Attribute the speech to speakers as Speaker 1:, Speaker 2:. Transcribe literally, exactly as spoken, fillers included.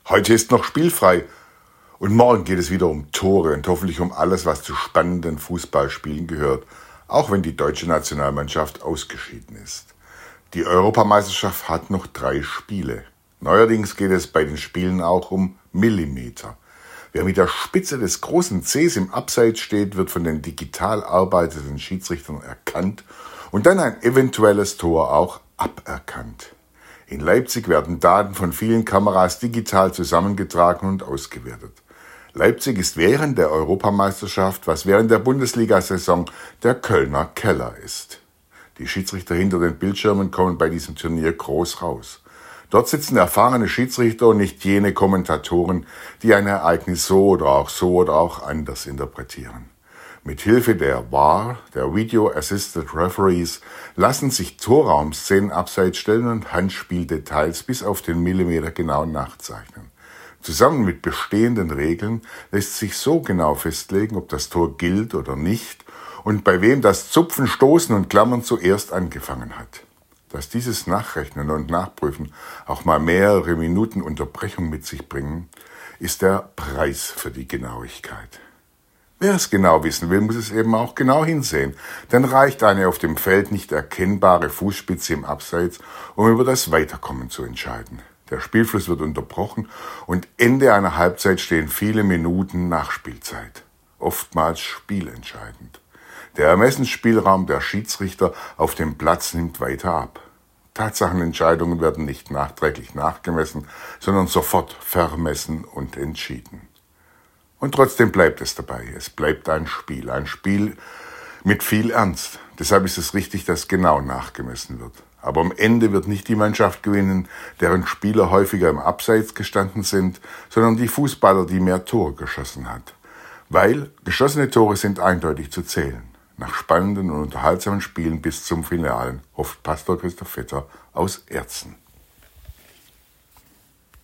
Speaker 1: Heute ist noch spielfrei und morgen geht es wieder um Tore und hoffentlich um alles, was zu spannenden Fußballspielen gehört, auch wenn die deutsche Nationalmannschaft ausgeschieden ist. Die Europameisterschaft hat noch drei Spiele. Neuerdings geht es bei den Spielen auch um Millimeter. Wer mit der Spitze des großen Cs im Abseits steht, wird von den digital arbeitenden Schiedsrichtern erkannt und dann ein eventuelles Tor auch aberkannt. In Leipzig werden Daten von vielen Kameras digital zusammengetragen und ausgewertet. Leipzig ist während der Europameisterschaft, was während der Bundesliga-Saison der Kölner Keller ist. Die Schiedsrichter hinter den Bildschirmen kommen bei diesem Turnier groß raus. Dort sitzen erfahrene Schiedsrichter und nicht jene Kommentatoren, die ein Ereignis so oder auch so oder auch anders interpretieren. Mit Hilfe der V A R, der Video Assisted Referees, lassen sich Torraumszenen abseits stellen und Handspieldetails bis auf den Millimeter genau nachzeichnen. Zusammen mit bestehenden Regeln lässt sich so genau festlegen, ob das Tor gilt oder nicht und bei wem das Zupfen, Stoßen und Klammern zuerst angefangen hat. Dass dieses Nachrechnen und Nachprüfen auch mal mehrere Minuten Unterbrechung mit sich bringen, ist der Preis für die Genauigkeit. Wer es genau wissen will, muss es eben auch genau hinsehen, denn reicht eine auf dem Feld nicht erkennbare Fußspitze im Abseits, um über das Weiterkommen zu entscheiden. Der Spielfluss wird unterbrochen und Ende einer Halbzeit stehen viele Minuten Nachspielzeit, oftmals spielentscheidend. Der Ermessensspielraum der Schiedsrichter auf dem Platz nimmt weiter ab. Tatsachenentscheidungen werden nicht nachträglich nachgemessen, sondern sofort vermessen und entschieden. Und trotzdem bleibt es dabei. Es bleibt ein Spiel, ein Spiel mit viel Ernst. Deshalb ist es richtig, dass genau nachgemessen wird. Aber am Ende wird nicht die Mannschaft gewinnen, deren Spieler häufiger im Abseits gestanden sind, sondern die Fußballer, die mehr Tore geschossen hat. Weil geschossene Tore sind eindeutig zu zählen. Nach spannenden und unterhaltsamen Spielen bis zum Finalen, hofft Pastor Christoph Vetter aus Erzen.